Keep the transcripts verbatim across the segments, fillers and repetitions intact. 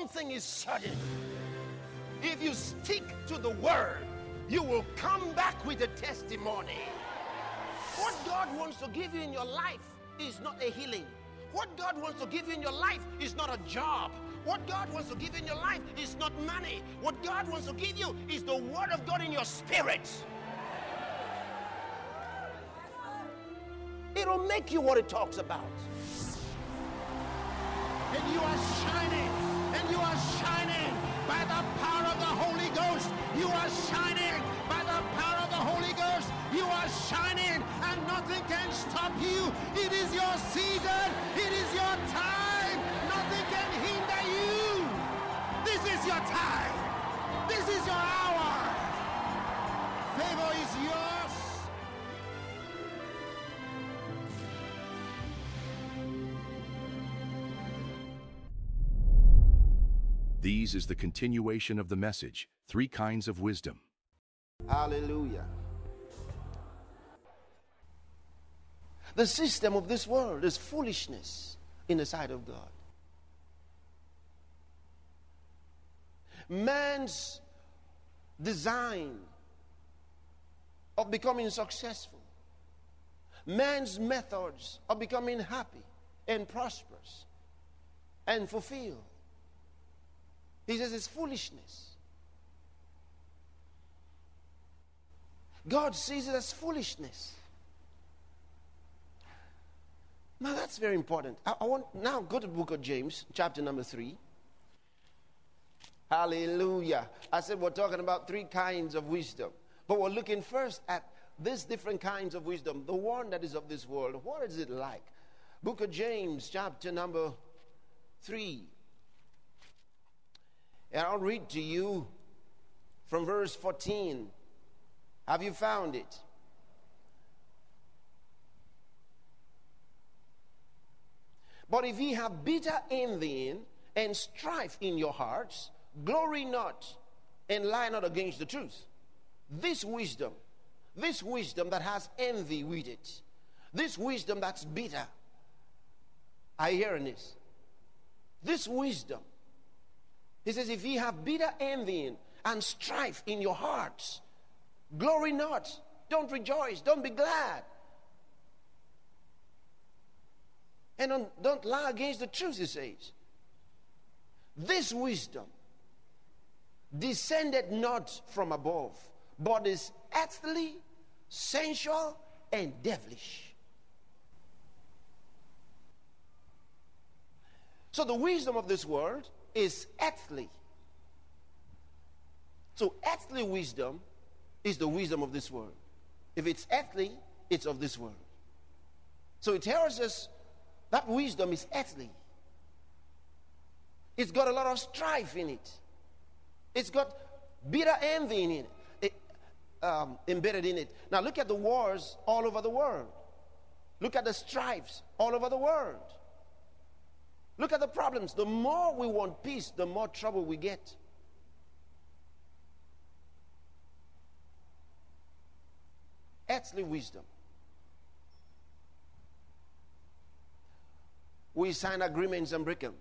thing is certain. If you stick to the word, you will come back with a testimony. What God wants to give you in your life is not a healing. What God wants to give you in your life is not a job. What God wants to give you in your life is not money. What God wants to give you is the word of God in your spirit. It'll make you what it talks about. And you are shining, and you are shining by the power of the Holy Ghost. You are shining by the power of the Holy Ghost. You are shining, and nothing can stop you. It is your season. It is your time. Nothing can hinder you. This is your time. This is your hour. Favor is yours. These is the continuation of the message, Three Kinds of Wisdom. Hallelujah. The system of this world is foolishness in the sight of God. Man's design of becoming successful, man's methods of becoming happy and prosperous and fulfilled, he says it's foolishness. God sees it as foolishness. Now that's very important. I, I want now go to the book of James, chapter number three. Hallelujah. I said we're talking about three kinds of wisdom. But we're looking first at these different kinds of wisdom. The one that is of this world. What is it like? Book of James, chapter number three. And I'll read to you from verse fourteen. Have you found it? But if ye have bitter envying and strife in your hearts, glory not and lie not against the truth. This wisdom, this wisdom that has envy with it, this wisdom that's bitter. Are you hearing this? This wisdom. He says, if ye have bitter envying and strife in your hearts, glory not. Don't rejoice. Don't be glad. And don't, don't lie against the truth, he says. This wisdom descended not from above, but is earthly, sensual, and devilish. So the wisdom of this world is earthly. So earthly wisdom is the wisdom of this world. If it's earthly, it's of this world. So it tells us that wisdom is earthly. It's got a lot of strife in it. It's got bitter envy in it, it um, embedded in it. Now look at the wars all over the world. Look at the strifes all over the world. Look at the problems. The more we want peace, the more trouble we get. Earthly wisdom. We sign agreements and break them.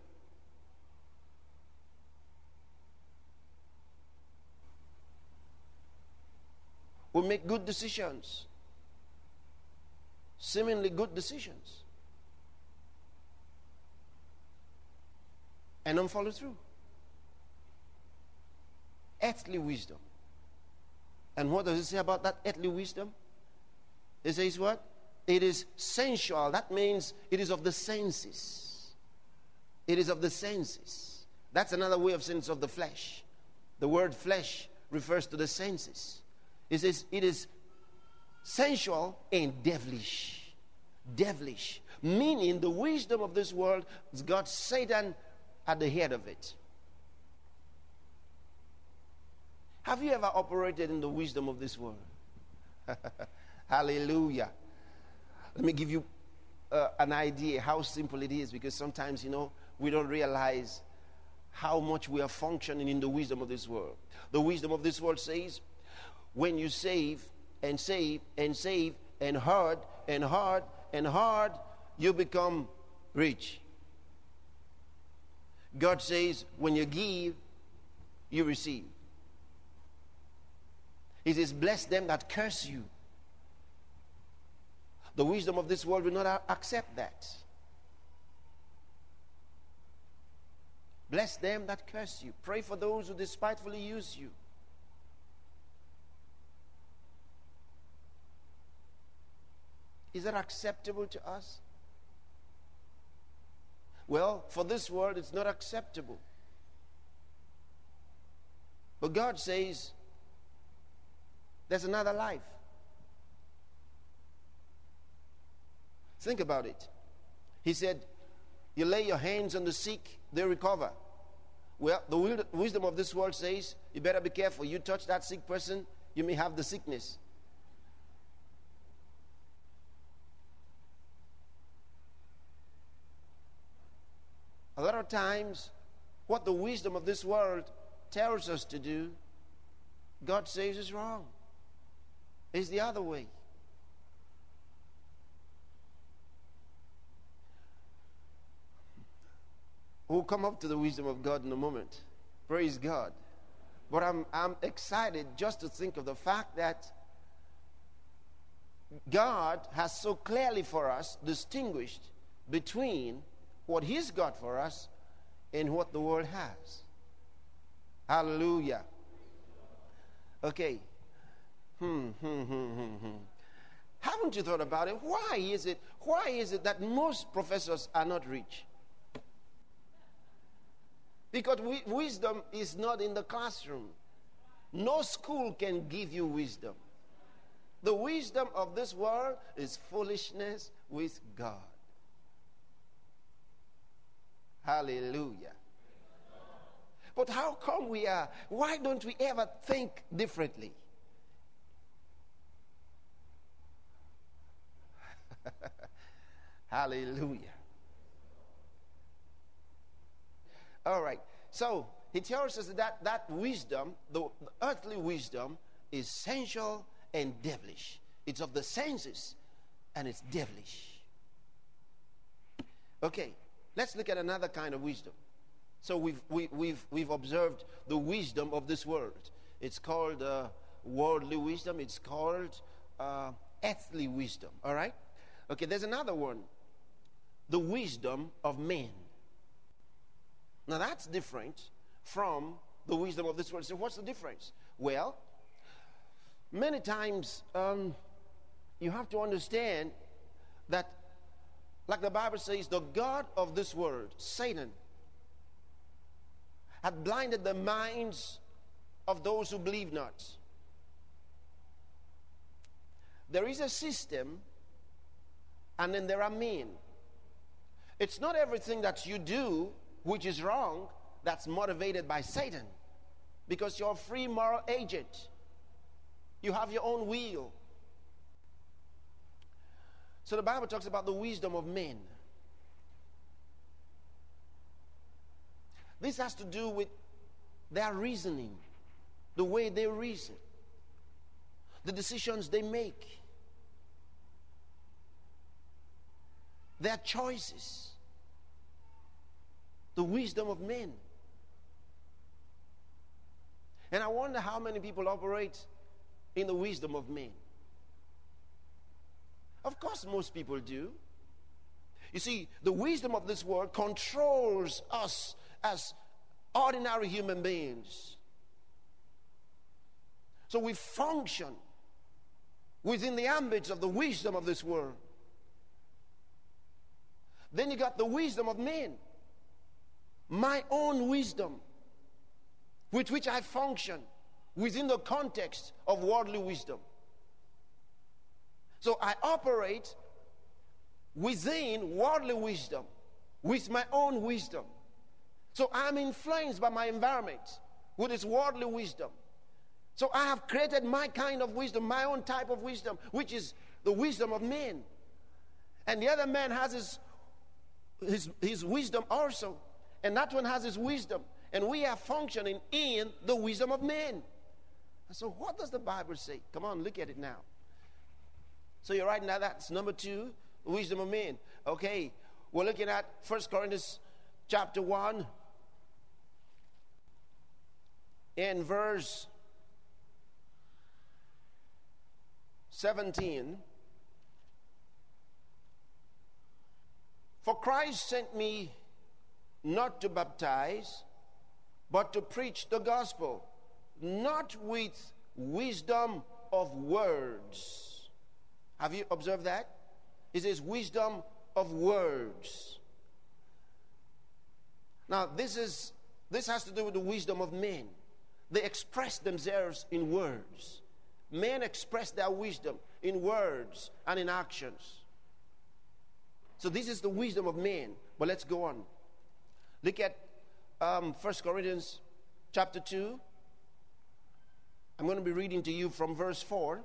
We make good decisions, seemingly good decisions, and don't follow through. Earthly wisdom. And what does it say about that earthly wisdom? It says what? It is sensual. That means it is of the senses. It is of the senses. That's another way of saying it's of the flesh. The word flesh refers to the senses. It says it is sensual and devilish. Devilish. Meaning the wisdom of this world has got Satan at the head of it. Have you ever operated in the wisdom of this world? Hallelujah. Let me give you uh, an idea how simple it is, because sometimes, you know, we don't realize how much we are functioning in the wisdom of this world. The wisdom of this world says, when you save and save and save and hard and hard and hard, you become rich. God says, when you give, you receive. He says, bless them that curse you. The wisdom of this world will not accept that. Bless them that curse you. Pray for those who despitefully use you. Is that acceptable to us? Well, for this world, it's not acceptable. But God says, there's another life. Think about it. He said, you lay your hands on the sick, they recover. Well, the wisdom of this world says, you better be careful. You touch that sick person, you may have the sickness. A lot of times, what the wisdom of this world tells us to do, God says is wrong. It's the other way. We'll come up to the wisdom of God in a moment. Praise God. But I'm, I'm excited just to think of the fact that God has so clearly for us distinguished between what He's got for us and what the world has. Hallelujah. Okay. Hmm, hmm, hmm, hmm, hmm. Haven't you thought about it? Why is it, why is it that most professors are not rich? Because we, wisdom is not in the classroom. No school can give you wisdom. The wisdom of this world is foolishness with God. Hallelujah. But how come we are? Why don't we ever think differently? Hallelujah. All right. So he tells us that that wisdom, the, the earthly wisdom, is sensual and devilish. It's of the senses and it's devilish. Okay. Let's look at another kind of wisdom. So we've, we, we've, we've observed the wisdom of this world. It's called uh, worldly wisdom. It's called uh, earthly wisdom. All right? Okay, there's another one. The wisdom of men. Now that's different from the wisdom of this world. So what's the difference? Well, many times um, you have to understand that, like the Bible says, the God of this world, Satan, had blinded the minds of those who believe not. There is a system, and then there are men. It's not everything that you do which is wrong that's motivated by Satan, because you're a free moral agent. You have your own will. So the Bible talks about the wisdom of men. This has to do with their reasoning, the way they reason, the decisions they make, their choices, the wisdom of men. And I wonder how many people operate in the wisdom of men. Of course, most people do. You see, the wisdom of this world controls us as ordinary human beings. So we function within the ambits of the wisdom of this world. Then you got the wisdom of men. My own wisdom, with which I function within the context of worldly wisdom. So I operate within worldly wisdom, with my own wisdom. So I'm influenced by my environment with its worldly wisdom. So I have created my kind of wisdom, my own type of wisdom, which is the wisdom of men. And the other man has his, his, his wisdom also. And that one has his wisdom. And we are functioning in the wisdom of men. So what does the Bible say? Come on, look at it now. So you're right now, that's number two, wisdom of men. Okay, we're looking at First Corinthians chapter one, in verse seventeen, for Christ sent me not to baptize, but to preach the gospel, not with wisdom of words. Have you observed that? It says wisdom of words. Now, this is this has to do with the wisdom of men. They express themselves in words. Men express their wisdom in words and in actions. So this is the wisdom of men. But let's go on. Look at um, First Corinthians chapter two. I'm going to be reading to you from verse four.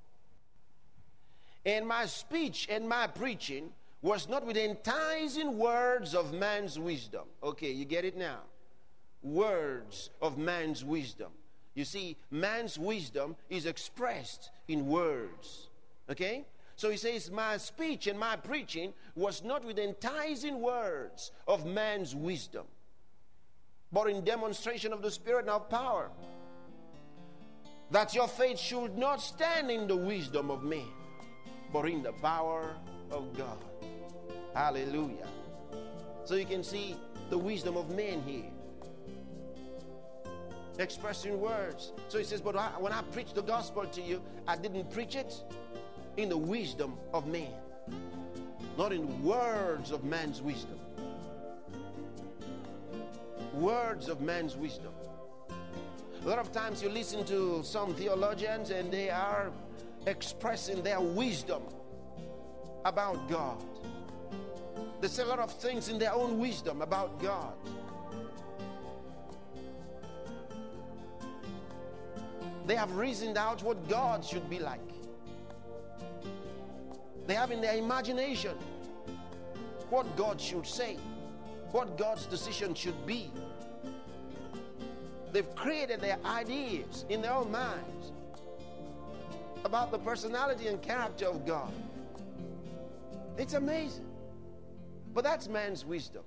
And my speech and my preaching was not with enticing words of man's wisdom. Okay, you get it now. Words of man's wisdom. You see, man's wisdom is expressed in words. Okay? So he says, my speech and my preaching was not with enticing words of man's wisdom, but in demonstration of the Spirit and of power, that your faith should not stand in the wisdom of men, but in the power of God. Hallelujah. So you can see the wisdom of men here, expressed in words. So he says, but I, when I preached the gospel to you, I didn't preach it in the wisdom of man, not in words of man's wisdom. Words of man's wisdom. A lot of times you listen to some theologians and they are expressing their wisdom about God. They say a lot of things in their own wisdom about God. They have reasoned out what God should be like. They have in their imagination what God should say, what God's decision should be. They've created their ideas in their own minds about the personality and character of God. It's amazing. But that's man's wisdom.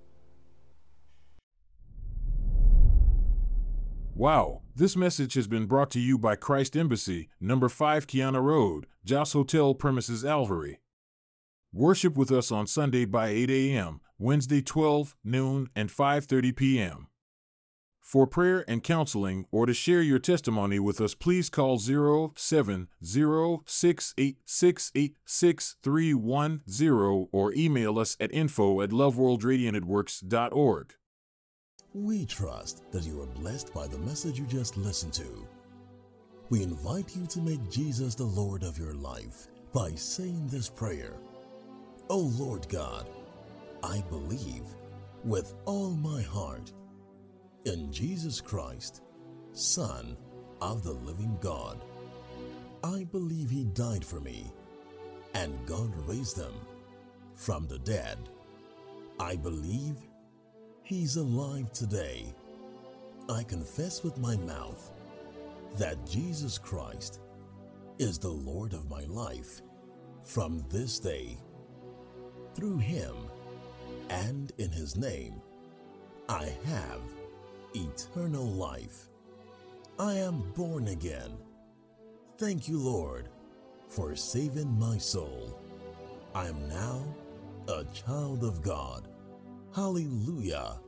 Wow, this message has been brought to you by Christ Embassy, number five Kiana Road, Joss Hotel Premises, Alvery. Worship with us on Sunday by eight a.m., Wednesday twelve noon, and five thirty p.m. For prayer and counseling or to share your testimony with us, please call zero seven zero six eight six eight six three one zero or email us at info at loveworldradiantworks dot org. We trust that you are blessed by the message you just listened to. We invite you to make Jesus the Lord of your life by saying this prayer. Oh Lord God, I believe with all my heart in Jesus Christ, Son of the living God. I believe He died for me and God raised Him from the dead. I believe He's alive today. I confess with my mouth that Jesus Christ is the Lord of my life from this day. Through Him and in His name, I have eternal life. I am born again. Thank you, Lord, for saving my soul. I am now a child of God. Hallelujah.